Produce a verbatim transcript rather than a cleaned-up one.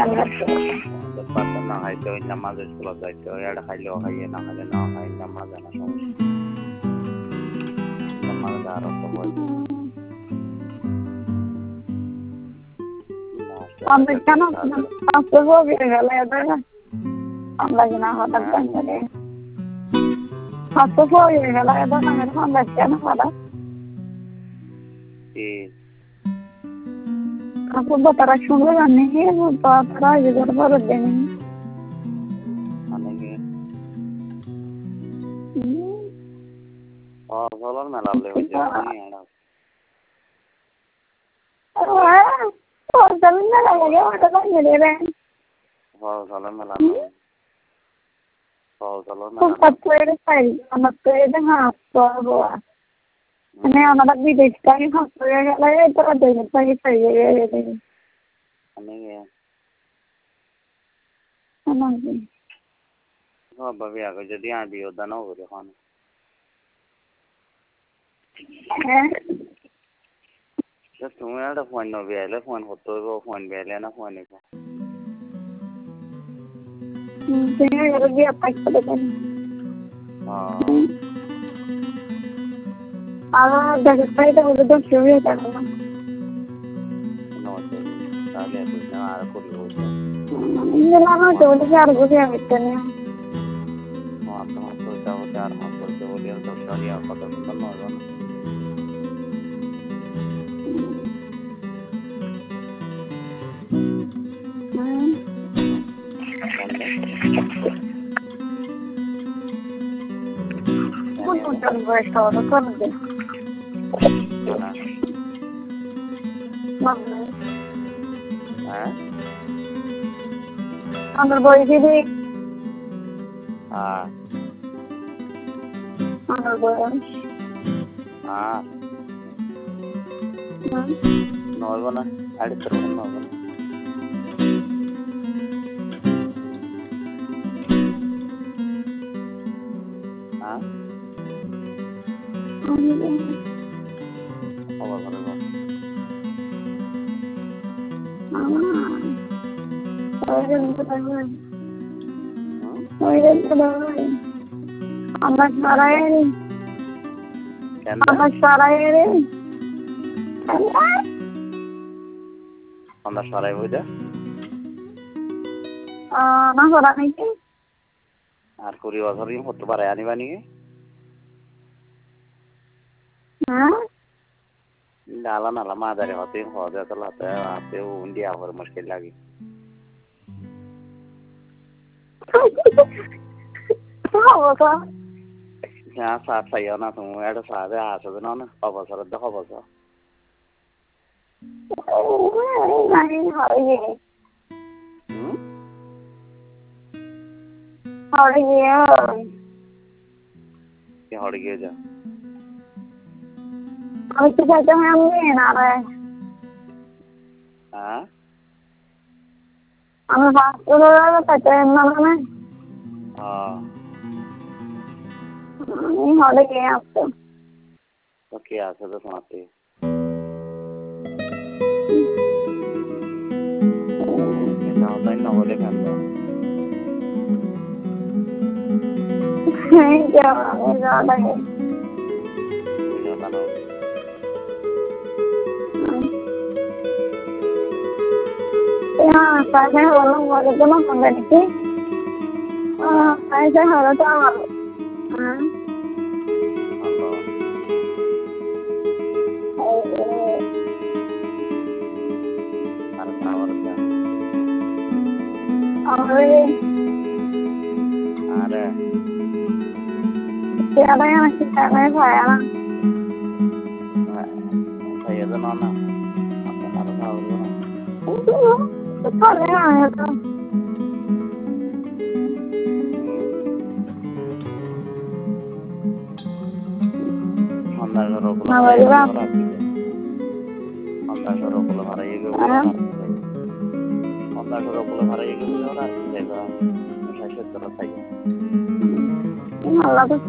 পারতাম না খাইতে ওই নামাজ স্কুল যাইতে ওই এটা খাইলেও খাইয়ে না খাইলে না খাই নামাজ জানা সমস্যা নামাজ আরো তো বই আমি কেন আসতে হবে গেলে এটা আমরা কিনা হঠাৎ করে আসতে হবে গেলে এটা না আমরা কেন হঠাৎ কি আপু তারা শুনলে জানি কি তারা এই যে বড় দেনি মানে কি ও বলার মেলা বলে হয়ে যায় না ও জমিন না লাগে ওটা তো মেরে রে ও বলার মেলা ও বলার তো মেলা পাত্রে পাই আমার তো এটা হাত তো বাবা মানে আমাদের বিদেশ থেকে হাত হয়ে গেলে তো দেবে তাই পাই রে মানে কি আমাকে ও ভাবি আগে যদি আর বিয়ে দান করে এখন হ্যাঁ তুমি একটা ফোন নবি আইলে ফোন করতে হইব ফোন বেলে না ফোন নিব তুমি এর বিয়ে পাইছো দেন আর দেখো পাইতে হবে তো শুরু হয়ে গেল না তাহলে তুই না আর করি হইতো ইন্দে লাগা তো বলে আর বুঝে আসছে না আমার তোমার তো যাও চার মাস করতে বলি আর দশ হাজার আর কত সুন্দর নয় না কোন কোন বয়স হবে কোন দিন হ্যাঁ আমার বই দিদি হ্যাঁ আমার বয়স হ্যাঁ নয় না সাড়ে তেরো নয় না হ্যাঁ খবর করে বল আমার সারাই আমার সারাই রে আমরা সারাই বই দে না করা নাকি আর কুড়ি বছর হতে পারে আনিবা নাকি হ্যাঁ डाला नाला मादारे होते हो जाता लाता है आते वो इंडिया पर मुश्किल लगी हाँ तो यहाँ साथ सही है ना तुम ऐड साथ है आस है ना ना खबर सर दो खबर सर नहीं हॉलिडे हम्म हॉलिडे क्या हॉलिडे जा আমি তো চাইতে হয় আমি না রে हाँ আমি বাসগুলো চাইতে না মানে हाँ আমি হলে গিয়ে আসতো तो क्या आस है तो सुनाते ना होता है ना बोले कहना नहीं क्या मैं ज़्यादा है जाता ना हाँ पैसे हो लोग बोले तो ना मंगा नहीं हाँ पैसे हो तो हाँ अरे अरे क्या रहेगा कितना नहीं खाया ना सही है तो ना ना आपको मारो था और ना तो थोड़े आए तो अंदर करो ना बोलेगा अंदर करो बोलो हमारा ये क्यों अंदर करो बोलो हमारा ये क्यों हो रहा है देखो ऐसा तरह सही है अल्लाह तो